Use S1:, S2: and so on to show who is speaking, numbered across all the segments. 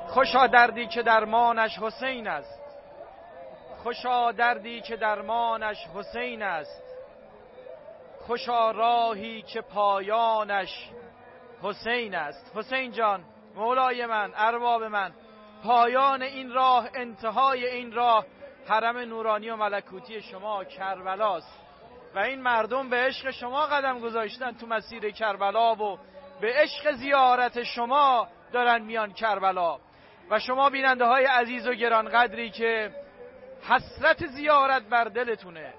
S1: خوشا دردی که درمانش حسین است، خوشا دردی که درمانش حسین است، خوشا راهی که پایانش حسین است. حسین جان، مولای من، ارباب من، پایان این راه، انتهای این راه حرم نورانی و ملکوتی شما کربلاست و این مردم به عشق شما قدم گذاشتن تو مسیر کربلا و به عشق زیارت شما دارن میان کربلا. و شما بیننده های عزیز و گرانقدری که حسرت زیارت بر دلتونه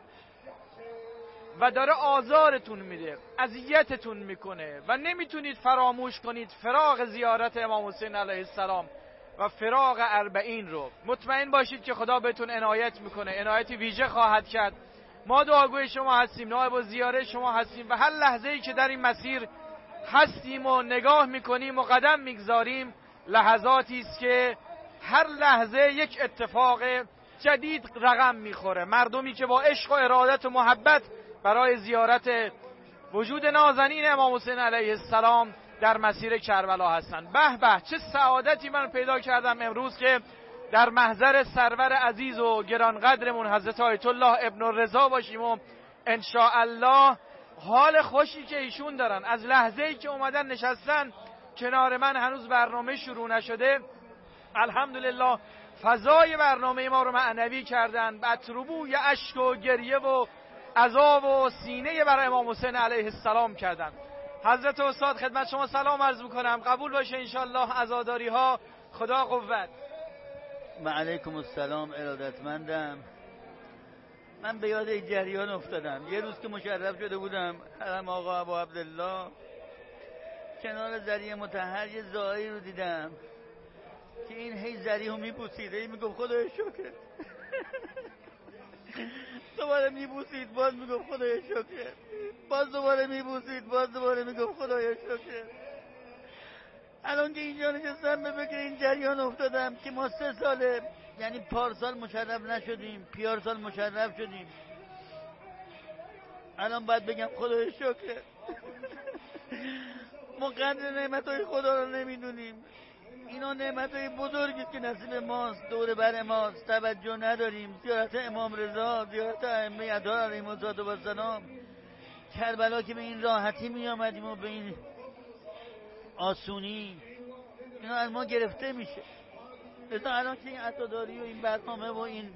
S1: و داره آزارتون میده، اذیتتون میکنه و نمیتونید فراموش کنید فراق زیارت امام حسین علیه السلام و فراق اربعین رو، مطمئن باشید که خدا بهتون عنایت میکنه، عنایت ویژه خواهد کرد. ما دعاگوی شما هستیم، نائب الزیاره شما هستیم و هر لحظه‌ای که در این مسیر هستیم و نگاه میکنیم و قدم میگذاریم لحظاتی است که هر لحظه یک اتفاق جدید رقم میخوره. مردمی که با عشق و ارادت و محبت برای زیارت وجود نازنین امام حسین علیه السلام در مسیر کربلا هستند. به به، چه سعادتی من پیدا کردم امروز که در محضر سرور عزیز و گرانقدرمون حضرت آیت الله ابن الرضا باشیم و انشاءالله حال خوشی که ایشون دارن از لحظه‌ای که اومدن نشستن کنار من، هنوز برنامه شروع نشده، الحمدلله فضای برنامه ما رو معنوی کردن، بطربوی اشک و گریه و عذاب و سینه برای امام حسین علیه السلام کردن. حضرت استاد خدمت شما سلام عرض میکنم، قبول باشه انشالله عزاداری ها، خدا قوت.
S2: و علیکم السلام، ارادتمندم. من به یاد یک جریان افتادم. یه روز که مشرف شده بودم حرم آقا ابا عبدالله، کنار ذریعه مطهر یه زائری رو دیدم که این هی ذریعه رو میبوسید، هی میگفت خدای شکر. دوباره میبوسید، باز میگفت خدای شکر، باز دوباره میبوسید، باز دوباره میگفت خدای شکر. الان که اینجا نشستم به فکر این جریان افتادم که ما 3 ساله، یعنی پارسال مشرف نشدیم، پیارسال مشرف شدیم، الان باید بگم خدای شکر. ما قدر نعمتهای خدا رو نمیدونیم. اینا نعمتهای بزرگی که نصیب ماست، دور بر ماست، توجه نداریم. زیارت امام رضا، زیارت ائمه اطهار علیهم السلام، کربلا که به این راحتی می آمدیم و به این آسونی، اینا از ما گرفته میشه. مثلا الان که این عزاداری و این برنامه و این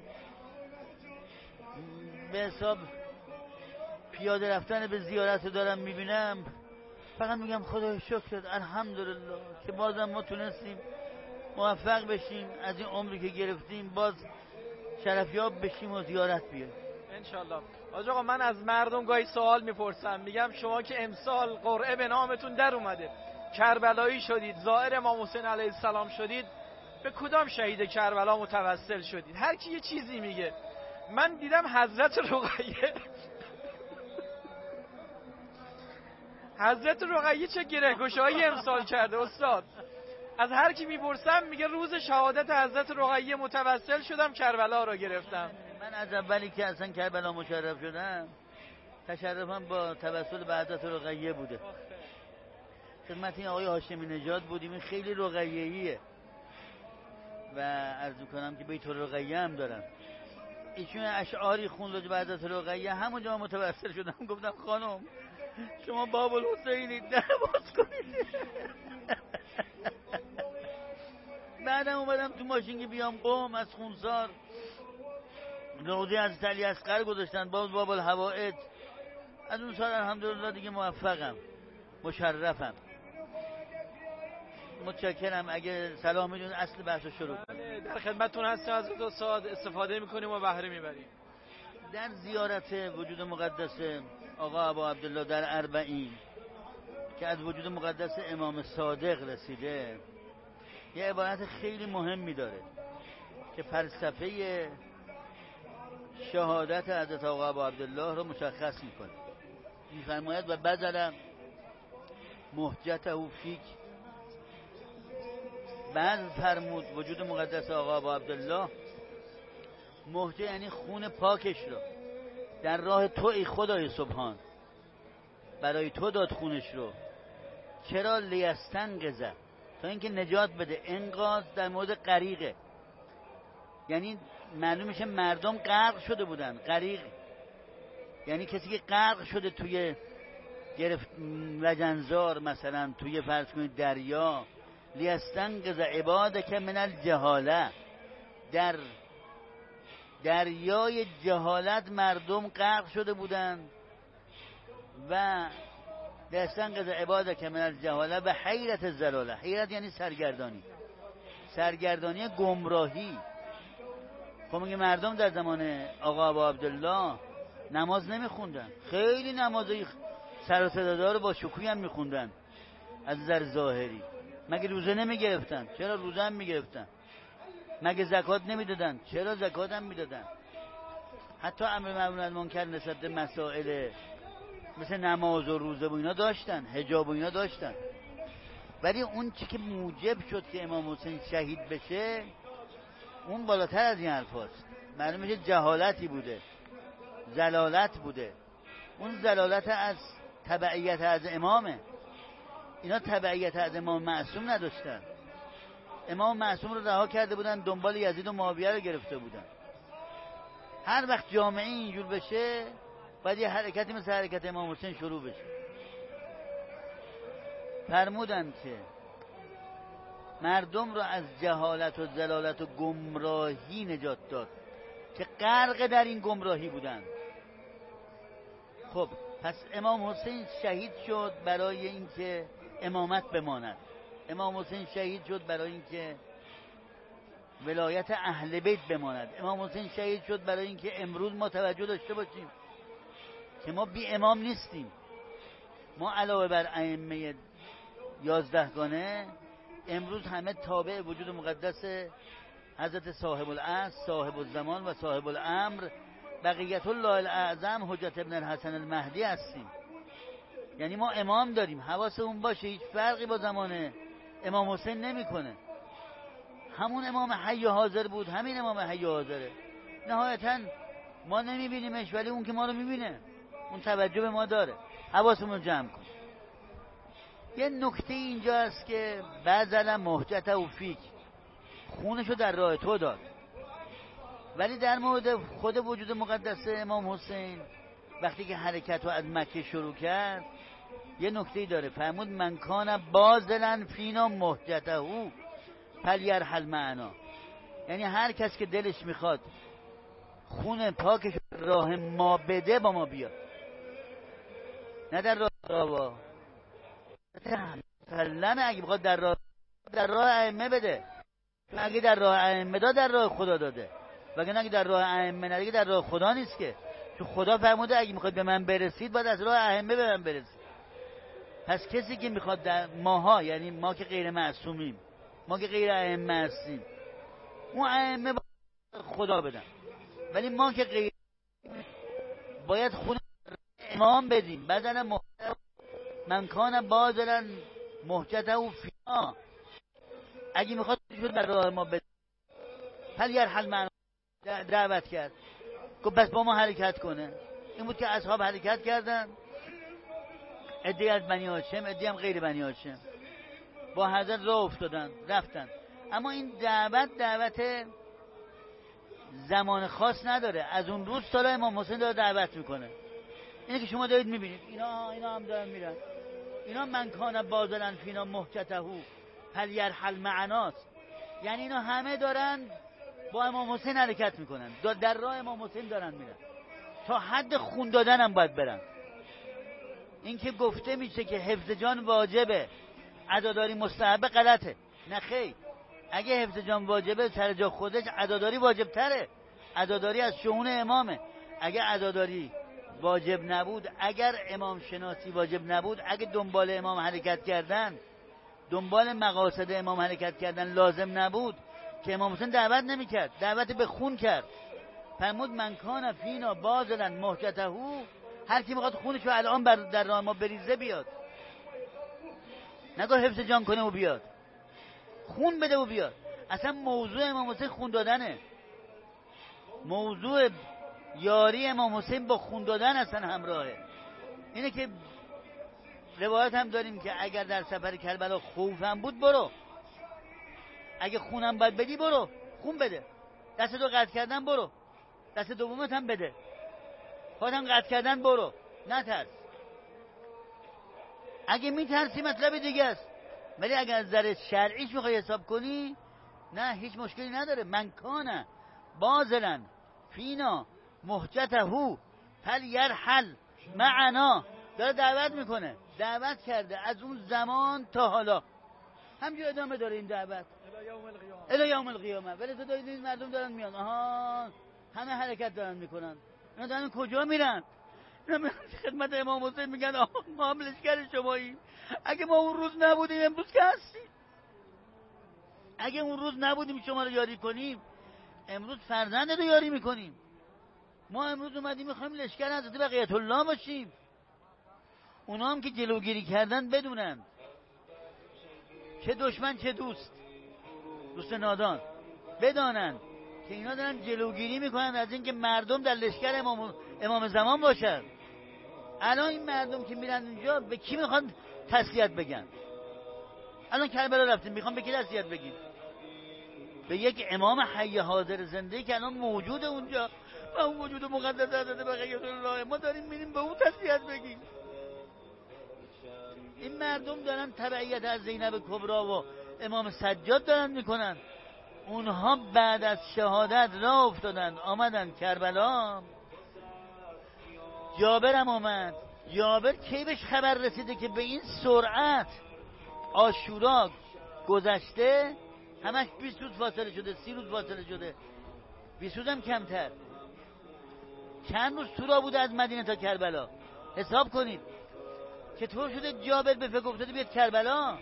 S2: به حساب پیاده رفتن به زیارت رو دارم میبینم، فقط میگم خدای شکر، الحمدلله که بازم ما تونستیم موفق بشیم، از این عمری که گرفتیم باز شرفیاب بشیم و زیارت بیاریم
S1: انشالله. آج آقا، من از مردم گاهی سوال میپرسم، میگم شما که امسال قرعه به نامتون در اومده، کربلایی شدید، زائر امام حسین علیه السلام شدید، به کدام شهید کربلا متوسل شدید؟ هر کی یه چیزی میگه. من دیدم حضرت رقیه حضرت رقیه چه گره‌گشایی امسال کرده استاد. از هر کی میپرسم میگه روز شهادت حضرت رقیه متوسل شدم، کربلا رو گرفتم.
S2: من از اولی که اصلا کربلا مشرف شدم تشرفم با توسل به حضرت رقیه بوده. خدمت این آقای هاشمی نژاد بودیم، این خیلی رقیه‌ایه و عرض می‌کنم که بیت رقیه هم دارم. ایشون اشعاری خوند به حضرت رقیه، همونجا متوسل شدم، گفتم خانم شما باب الحسینی، در باز کنید. بعدم اومدم تو ماشین که بیام قم از خونسار، روضه از علی اصغر گذاشتن، باز باب الحوائج. از اون سال الحمدلله دیگه موفقم، مشرفم. متشکرم. اگه سلام میدون اصل بحث رو شروع کنیم.
S1: در خدمتتون هستیم حضرت استاد، استفاده میکنیم و بهره میبریم.
S2: در زیارت وجود مقدس آقا ابا عبدالله در اربعین که از وجود مقدس امام صادق رسیده، یه عبارت خیلی مهمی داره که فلسفه شهادت حضرت آقا ابا عبدالله رو مشخص میکنه. میفرماید و بذل محجته فیک، بعد فرمود وجود مقدس آقا ابا عبدالله، محجه یعنی خون پاکش رو در راه تو ای خدای سبحان، برای تو داد خونش رو. چرا؟ لیستنقذ، تا اینکه نجات بده. انقاذ در مورد غریقه، یعنی معلوم میشه مردم غرق شده بودن. غریق یعنی کسی که غرق شده توی گرفت لجنزار، مثلا توی فرض کنید دریا. لیستنقذ عبادک من الجهاله، در دریای جهالت مردم غرق شده بودند. و لیستنقذ عبادک من الجهاله و حیرت الضلاله. حیرت یعنی سرگردانی، سرگردانی گمراهی. خب میگه مردم در زمان آقا ابا عبدالله نماز نمیخوندن، خیلی نمازای سر و صدادار با شکوهی هم میخوندن از نظر ظاهری. مگه روزه نمیگرفتن؟ چرا روزه هم میگرفتن. مگه زکات نمیدادن؟ چرا زکات هم میدادن. حتی امر معروف و نهی از منکر نسبت به مسائل مثل نماز و روزه و اینا داشتن، حجاب و اینا داشتن. ولی اون چی که موجب شد که امام حسین شهید بشه اون بالاتر از این حرفاست. معلوم میشه جهالتی بوده، زلالت بوده. اون زلالت از تبعیت از امامه. اینا تبعیت از امام معصوم نداشتن. امام معصوم رو رها کرده بودن، دنبال یزید و معاویه رو گرفته بودن. هر وقت جامعه اینجور بشه باید یه حرکتی مثل حرکت امام حسین شروع بشه. فرمودن که مردم رو از جهالت و زلالت و گمراهی نجات داد که غرق در این گمراهی بودن. خب پس امام حسین شهید شد برای اینکه امامت بماند. امام حسین شهید شد برای اینکه ولایت اهل بیت بماند. امام حسین شهید شد برای اینکه امروز ما توجه داشته باشیم که ما بی امام نیستیم. ما علاوه بر ائمه 11 گانه امروز همه تابع وجود مقدس حضرت صاحب العصر، صاحب الزمان و صاحب الامر بقیت الله الاعظم حجت ابن الحسن المهدی هستیم. یعنی ما امام داریم، حواسمون باشه هیچ فرقی با زمان امام حسین نمیکنه. همون امام حی حاضر بود، همین امام حی حاضره. نهایتا ما نمیبینیمش ولی اون که ما رو میبینه، اون توجه به ما داره. حواسمون رو جمع کن. یه نکته اینجا است که بذل محجت و فیک، خونشو در راه تو داد. ولی در مورد خود وجود مقدس امام حسین وقتی که حرکت رو از مکه شروع کرد یه نکته‌ای داره. فرمود من کان باذلا فینا محجته فلیرحل معنا. یعنی هر کس که دلش میخواد خون پاکش راه ما بده با ما بیاد، نه در راه آوا. سلمه اگه بخواد در راه ائمه بده، اگه در راه ائمه داد در راه خدا داده، وگرنه اگه در راه ائمه نداده در راه خدا نیست که. چون خدا فرموده اگه میخواد به من برسید باید از راه ائمه به من برسید. پس کسی که میخواد در ماها، یعنی ما که غیر معصومیم، ما که غیر ائمه هستیم، اون ائمه باید خدا بدن. ولی ما که غیر باید خود امام بدیم. بدن من کان باذلا محجته فینا، اگه میخواد شد بر راه ما بده فلیرحل معنا. دعوت کرد، گفت بس با ما حرکت کنه. این بود که اصحاب حرکت کردن، عده‌ای از بنی هاشم، عده‌ای هم غیر بنی هاشم، با حضرت راه افتادن رفتن. اما این دعوت زمان خاص نداره. از اون روز تا امام حسین داره دعوت میکنه. اینه که شما دارید میبینید اینا هم دارن میرن. اینا من کان باذلا فینا محجته فلیرحل معناست. یعنی اینا همه دارن با امام حسین حرکت میکنن، در راه امام حسین دارن میرن، تا حد خون دادن هم باید برن. این که گفته میشه که حفظ جان واجبه، عزاداری مستحبه، غلطه. نه خیر، اگه حفظ جان واجبه سر جا خودش عزاداری واجب تره. عزاداری از شؤون امامه. اگه عزاداری واجب نبود، اگر امام شناسی واجب نبود، اگه دنبال امام حرکت کردن، دنبال مقاصد امام حرکت کردن لازم نبود که امام حسین دعوت نمیکرد، دعوت به خون کرد. فرمود من کان فینا باذلا محجته، هر کی میخواد خونشو الان در راه ما بریزه بیاد، نگاه حفظ جان کنه و بیاد، خون بده و بیاد. اصلا موضوع امام حسین خون دادنه. موضوع یاری امام حسین با خون دادن اصلا همراهه. اینه که روایت هم داریم که اگر در سفر کربلا خوفم بود برو، اگه خونم باید بدی برو خون بده، دست تو قطع کردن برو، دست دومت هم بده، خودم قطع کردن برو، نترس. اگه میترسی مطلب دیگه است، ولی اگه از نظر شرعیش میخوای حساب کنی نه هیچ مشکلی نداره. من کانه بازلن فینا محجته فلیرحل معنا، داره دعوت میکنه، دعوت کرده از اون زمان تا حالا همجور ادامه داره این دعوت الی یوم القیامه. ولی تو دارید این مردم دارن میان، آها همه حرکت دارن میکنن، اینا دارن کجا میرن؟ خدمت امام حسین میگن آها ما هم لشکر شماییم، اگه ما اون روز نبودیم امروز که هستیم، اگه اون روز نبودیم شما رو یاری کنیم امروز فرزند رو یاری میکنیم. ما امروز اومدیم میخوایم لشکر حضرت بقیت الله باشیم. اونا هم که جلوگیری کردن بدونن چه دشمن چه دوست نادان، بدانن که اینا دارن جلوگیری میکنن از اینکه مردم در لشکر امام زمان باشن. الان این مردم که میرن اونجا به کی میخوان تسلیت بگن؟ الان کربلا رفتیم میخوان به کی تسلیت بگیم؟ به یک امام حی حاضر زنده که الان موجود اونجا و اون وجود مقدس حضرت بقیت الله، ما داریم میریم به اون تسلیت بگیم. این مردم دارن تبعیت از زینب کبری و امام سجاد دارن میکنن. اونها بعد از شهادت راه افتادن آمدن کربلا. جابر هم آمد. جابر کی بهش خبر رسیده که به این سرعت عاشورا گذشته؟ همش 20 روز فاصله شده، 30 روز فاصله شده، 20 روز هم کمتر. چند روز تو راه بوده از مدینه تا کربلا؟ حساب کنید. چطور شده جابر به فکر افتاده بیاد کربلا؟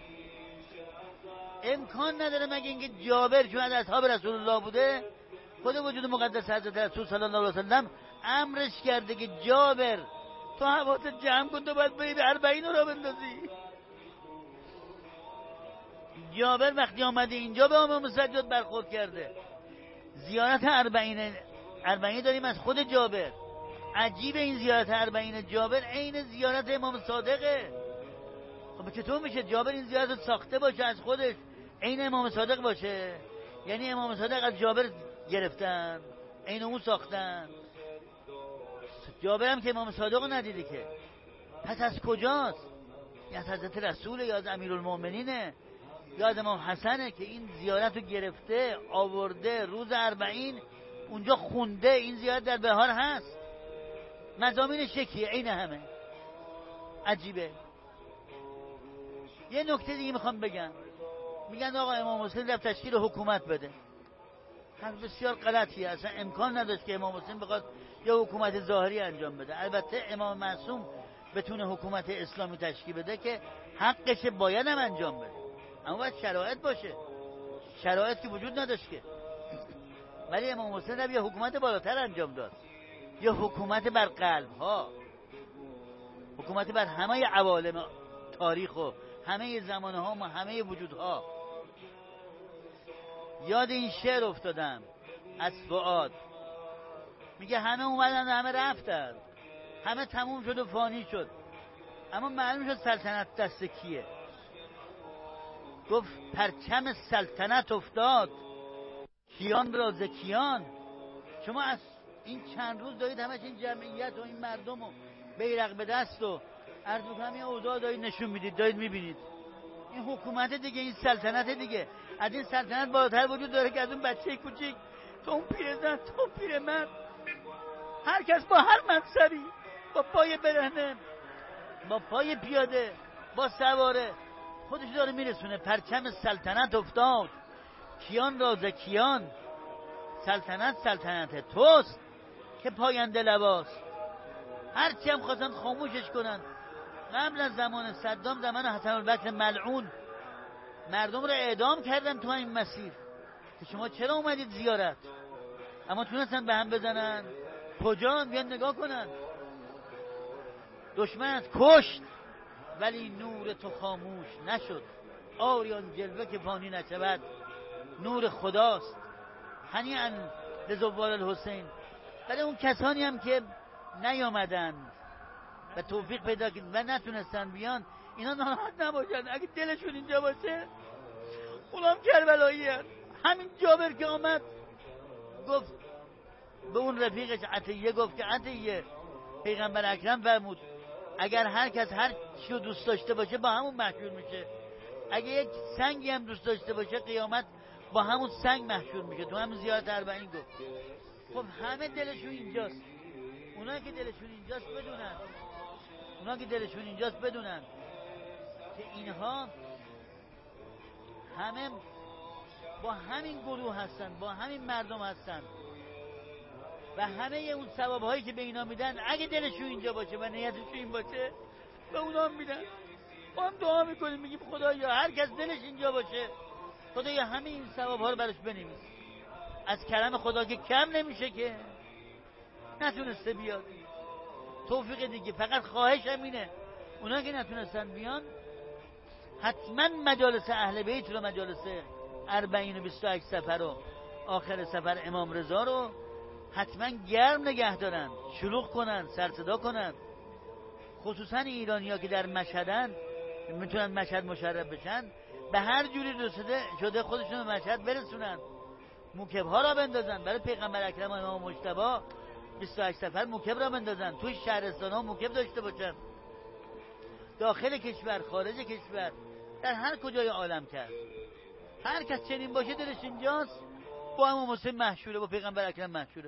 S2: امکان نداره مگه اینکه جابر چون از اصحاب رسول الله بوده، خود وجود مقدس حضرت رسول صلی الله علیه وسلم امرش کرده که جابر تو حواست جمع کن، تو باید بری به 40 را بندازی. جابر وقتی آمده اینجا به امام سجاد برخورد کرده. زیارت 40 داریم از خود جابر. عجیب این زیارت 40 جابر عین زیارت امام صادقه. خب چطور میشه جابر این زیارت ساخته باشه از خودش عین امام صادق باشه؟ یعنی امام صادق از جابر گرفتن عین اون ساختن. جابر هم که امام صادق رو ندیده که، پس از کجاست؟ یا از حضرت رسول یا از امیرالمومنینه یا از امام حسنه که این زیارت رو گرفته آورده روز 40 اونجا خونده. این زیارت در بهار هست، مضامین شکیه عین همه. عجیبه. یه نکته دیگه میخوام بگم. میگن آقا امام حسین رفت تشکیل حکومت بده. حرف بسیار غلطیه. اصلا امکان نداشت که امام حسین بخواد یه حکومت ظاهری انجام بده. البته امام معصوم بتونه حکومت اسلامی تشکیل بده که حقشه، باید هم انجام بده، اما باید شرایط باشه. شرایط که وجود نداشت که. ولی امام حسین هم یه حکومت بالاتر انجام داد، یه حکومت بر قلب ها، حکومت بر همه عوالم تاریخ و همه زمانه ها و همه وجودها. یاد این شعر افتادم از فؤاد، میگه همه اومدن همه رفتن، همه تموم شد و فانی شد، اما معلوم شد سلطنت دست کیه. گفت پرچم سلطنت افتاد کیان را ز کیان. شما از این چند روز دارید همش این جمعیت و این مردم و بیرق به دست و عرض میکنم این اوضاع دارید نشون میدید، دارید میبینید. این حکومت دیگه، این سلطنت دیگه. از این سلطنت بالاتر وجود داره که از اون بچه کوچیک تا اون پیرزن تا اون پیرمرد، هر کس با هر منصبی، با پای برهنه، با پای پیاده، با سواره، خودش داره میرسونه. پرچم سلطنت افتاد کیان را ز کیان. سلطنت سلطنت توست که پاینده لباس. هرچی هم خواستن خاموشش کنن. قبل از زمان صدام، زمان حسن البصره ملعون، مردم رو اعدام کردن تو این مسیر که شما چرا اومدید زیارت؟ اما تونستن به هم بزنن. کجا؟ بیان نگاه کنن. دشمن کشت ولی نور تو خاموش نشد. آریان جلوه که فانی نشود نور خداست. هنیئا لزوار الحسین. ولی اون کسانی هم که نیامدن و توفیق پیدا کردن و نتونستن بیان، اینا ناراحت نباشن. اگه دلشون اینجا باشه اونام کربلایی هست. همین جابر که آمد گفت به اون رفیقش عطیه، گفت که عطیه پیغمبر اکرم فرمود اگر هر کس هر چی رو دوست داشته باشه با همون محشور میشه، اگه یک سنگی هم دوست داشته باشه قیامت با همون سنگ محشور میشه. تو همون زیارت 40 گفت. خب همه دلشون اینجاست. اونا که دلشون اینجاست بدونن که اینها همه با همین گروه هستن، با همین مردم هستن و همه اون ثوابهایی که به اینا میدن اگه دلشون اینجا باشه و نیتشون این باشه به اونا میدن. ما هم دعا میکنیم میگیم خدایا هر کس دلش اینجا باشه خدایا همه این ثوابها رو براش بنویس. از کرم خدا که کم نمیشه که نتونسته بیاد توفیق دیگه. فقط خواهشم اینه اونا که نتونستن بیان حتما مجالس اهل بیت رو، مجالس 40 و 28 سفر و آخر سفر امام رضا رو حتما گرم نگه دارن، شلوغ کنن، سرصدا کنن. خصوصا ایرانی‌ها که در مشهدن میتونن مشهد مشرف بشن، به هر جوری شده خودشون به مشهد برسونن، موکب ها را بندازن برای پیغمبر اکرم و امام مجتبی 28 سفر موکب را بندازن، توی شهرستان ها موکب داشته باشن، داخل کشور، خارج کشور، در هر کجای عالم کرد. هر کس چنین باشه دلش اینجاست با امام حسین محشوره، با پیغمبر اکرم محشوره،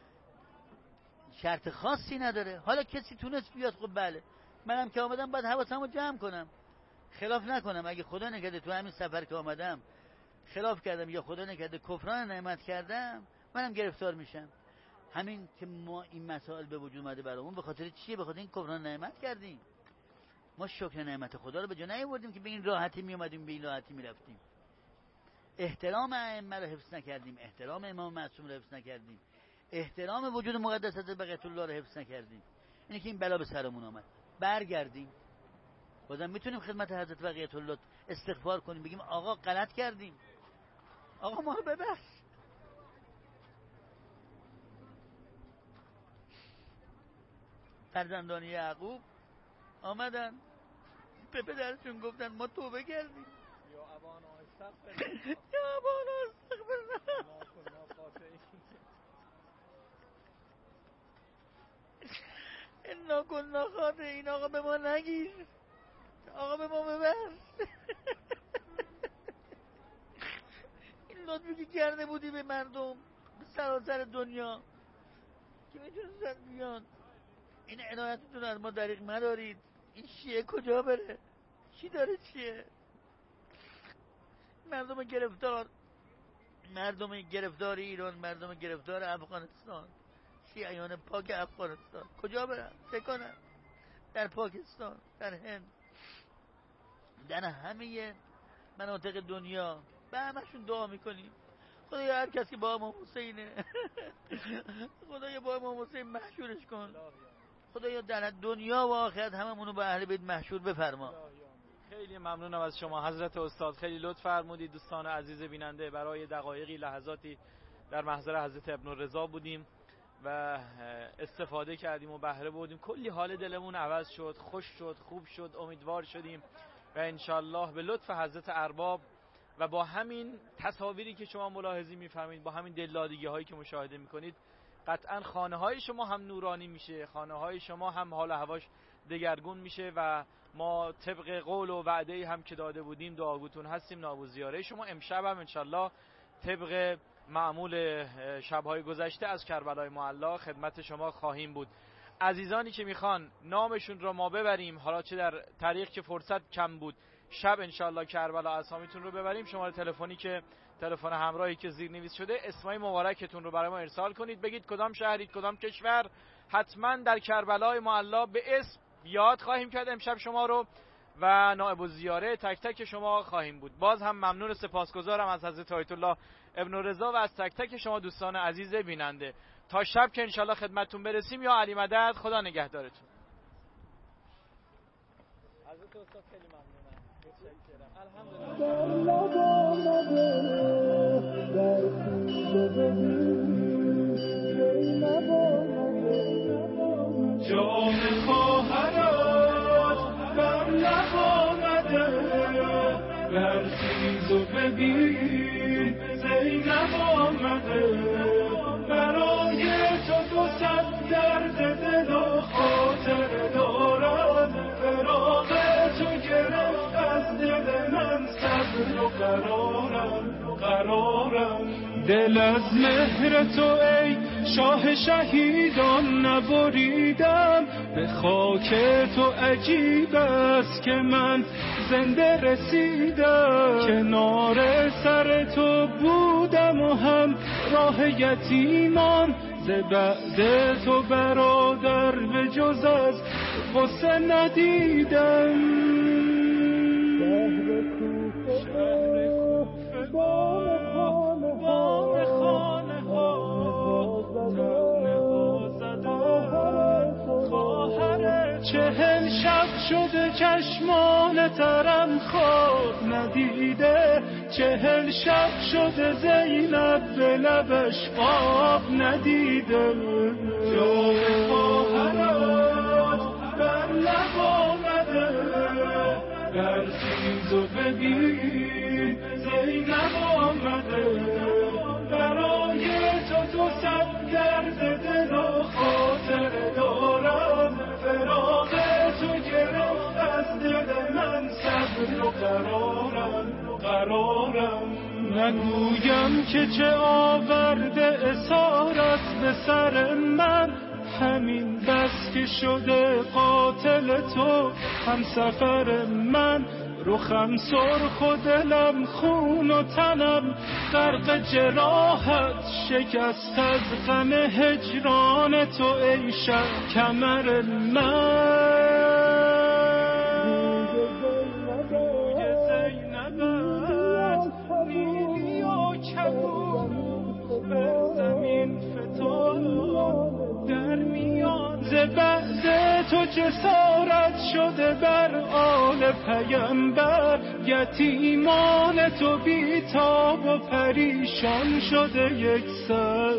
S2: شرط خاصی نداره. حالا کسی تونست بیاد خب بله، منم که آمدم باید حواسمو جمع کنم، خلاف نکنم. اگه خدا نکرده تو همین سفر که آمدم خلاف کردم یا خدا نکرده کفران نعمت کردم، منم گرفتار میشم. همین که ما این مسائل به وجود اومده برامون به خاطر چیه؟ به خاطر این کفران نعمت کردیم. ما شکر نعمت خدا رو به جا نیاوردیم که به این راحتی می اومدیم، به این راحتی میرفتیم. احترام ائمه رو حفظ نکردیم، احترام امام معصوم رو حفظ نکردیم، احترام وجود مقدس حضرت بقیت الله رو حفظ نکردیم. اینه که این بلا به سرمون آمد. برگردیم بازم میتونیم خدمت حضرت بقیت الله استغفار کنیم، بگیم آقا غلط کردیم، آقا ما رو ببخش. فرزندان یعقوب آمدن به پدرشون گفتن ما توبه کردیم،
S1: یا ابانا استغفر
S2: انا کنا خاطئین. آقا به ما نگیر، آقا به ما ببخش. این لطفی که کرده بودی به مردم به سراسر دنیا که میتونستن بیان، این عنایتتون از ما دریغ مدارید. این شیعه کجا بره؟ چی داره چیه؟ مردم گرفتار ایران، مردم گرفتار افغانستان، شیعیان پاک افغانستان کجا برن؟ چه کنن؟ در پاکستان، در هند، در همه مناطق دنیا به همشون دعا میکنیم خدایا هر کسی با امام حسینه خدایا با امام حسین محشورش کن، خدایا در دنیا و آخرت هممونو به اهل بیت محشور بفرما.
S1: خیلی ممنونم از شما حضرت استاد، خیلی لطف فرمودید. دوستان عزیز بیننده، برای دقایقی لحظاتی در محضر حضرت ابن رضا بودیم و استفاده کردیم و بهره بردیم. کلی حال دلمون عوض شد، خوش شد، خوب شد، امیدوار شدیم و انشالله به لطف حضرت ارباب و با همین تصاویری که شما ملاحظه می‌فرمایید، با همین دلدادگی هایی که مشاهده می‌کنید، قطعاً خانه های شما هم نورانی میشه، خانه های شما هم حال و هواش دگرگون میشه و ما طبق قول و وعده هم که داده بودیم دعاگوتون هستیم. نوابوزیاره شما امشب هم انشالله طبق معمول شب‌های گذشته از کربلای معلی خدمت شما خواهیم بود. عزیزانی که میخوان نامشون رو ما ببریم، حالا چه در طریق که فرصت کم بود، شب انشالله کربلا اسامیتون رو ببریم، شماره تلفنی که تلفن همراهی که زیرنویس شده، اسمای مبارکتون رو برای ما ارسال کنید، بگید کدام شهرید، کدام کشور، حتما در کربلای معلی به اسم یاد خواهیم کرد امشب شما رو و نائب الزیاره تک تک شما خواهیم بود. باز هم ممنون و سپاسگزارم از حضرت آیت الله ابن رضا و از تک تک شما دوستان عزیز بیننده. تا شب که انشالله خدمتتون برسیم، یا علی مدد، خدا نگهدارتون. حضرت استاد خیلی ممنونم،
S3: جام خواهرات بر لب آمده، برخیز تو ببین زینب آمده برای تو 200 درد دل و خاطر دارد فراق تو گرفت از دل من صبر و قرارم دل از مهر تو ای شاه شهیدان نبریدم به خاک تو عجیب است که من زنده رسیدم کنار سر تو بودم و هم راه یتیمان ز بعد تو برادر به جز از غصه ندیدم شهر کوفه بام خانه ها ترانه ها زدن خواهر 40 شب شده چشمان ترم خواب ندیده 40 شب شده زینب به لبش آب ندیده جام خواهرت بر لب آمده برخیز و ببین زینب آمده برای تو 200 درد دل و خاطر دارم فراق تو گرفت از دل من صبر و قرارم نگویم که چه آورده اسارت به سر من همین بس که شده قاتل تو هم سفر من رخم سرخ و دلم خون و تنم غرق جراحت شکست از غم هجران تو ای شب کمر من زینبت نیلی و کبود بر زمین فتاد در میان ز بعد تو جسارت شده بر آل پیمبر یتیمان تو بیتاب و پریشان شده یک سر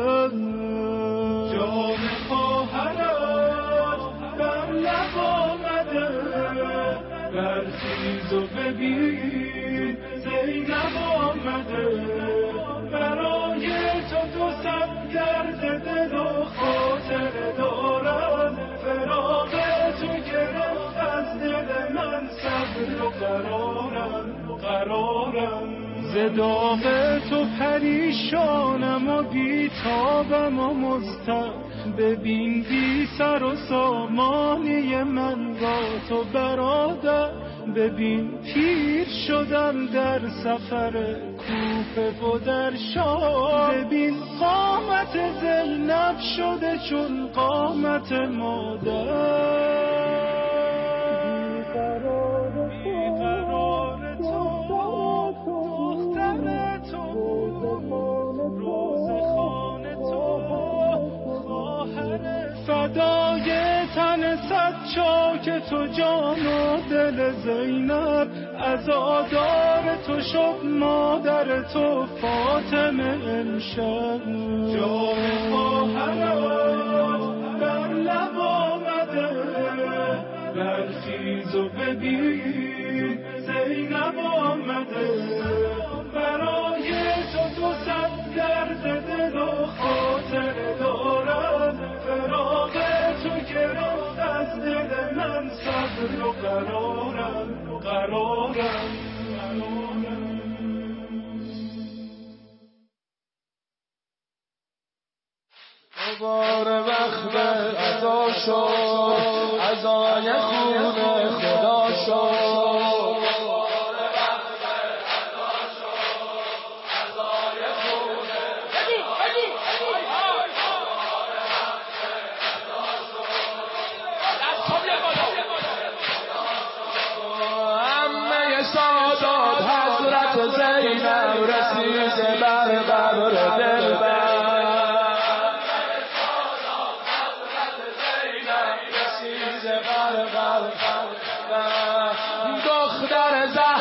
S3: جام خواهرت بر لب آمده برخیز و ببین زینب آمده برای تو 200 درد دل و خاطر دارد فراق تو گرفت از دل من صبر و قرارم ز داغ تو پریشانم و بیتابم و مضطرب ببین بی سر و سامانی من را تو برادر ببین پیر شدم در سفر کوفه و در شام ببین قامت زینب شده چون قامت مادر بیقرار تو دختر تو روزخانه تو خواهر فدای تن 100 چاک تو جان و دل زینب عزادار تو شد مادر تو فاطمه امشب جان خواهرت بر لب آمده برخیز و ببین زینب آمده برای تو 200 درد دل و خاطر دارد فراق تو گرفت از دل من صبر و قرارم
S4: دوباره وقت عزا شد عزای خون خدا شد سادات حضرت زینب رسید بر قبر دلبر دختر زهرا